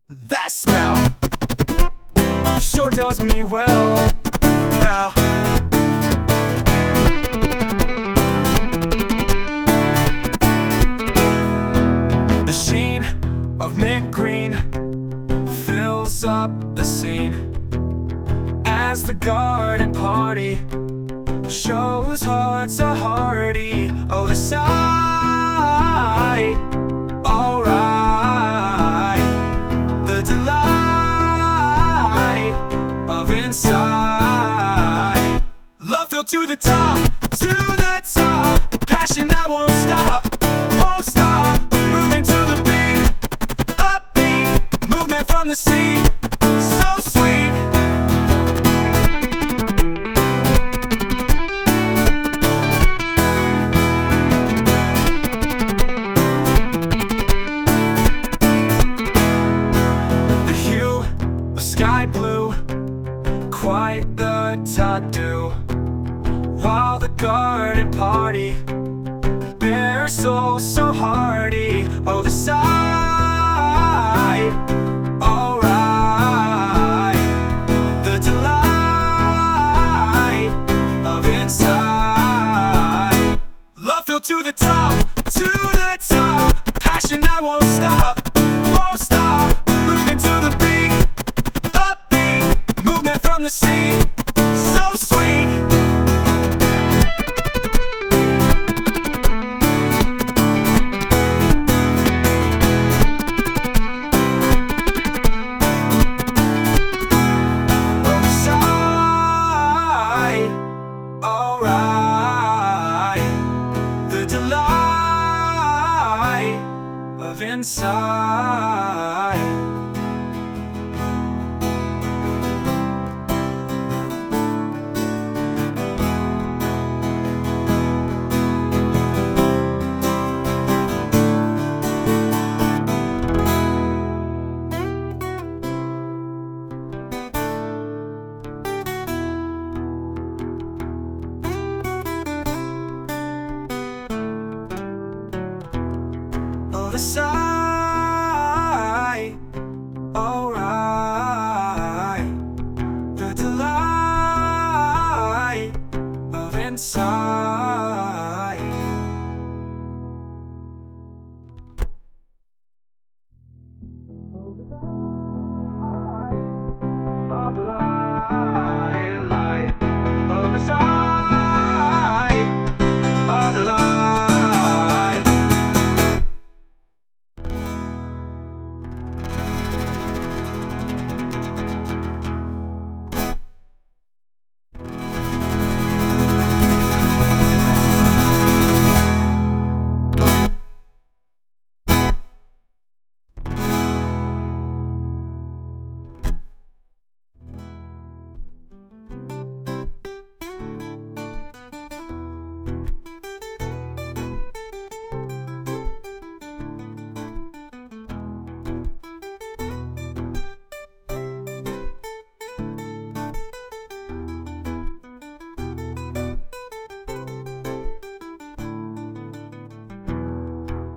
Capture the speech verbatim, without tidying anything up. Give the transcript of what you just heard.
That smell sure does me well now. The sheen of mint green fills up the scene as the garden party shows hearts are hardy. Oh, the sight, alright, the delight of inside. Love filled to the top, to the top. Passion that won't stop, won't stop. Moving to the beat, upbeat, movement from the sea, so sweet. Sky blue, quite the tattoo, while the garden party bears souls so hardy. Oh, the sight, alright, the delight of inside. Love filled to the top, to the top. Passion that won't stop, won't stop. Moving to the beat, movement from the sea, so sweet. From the side, alright, the delight of inside. The side.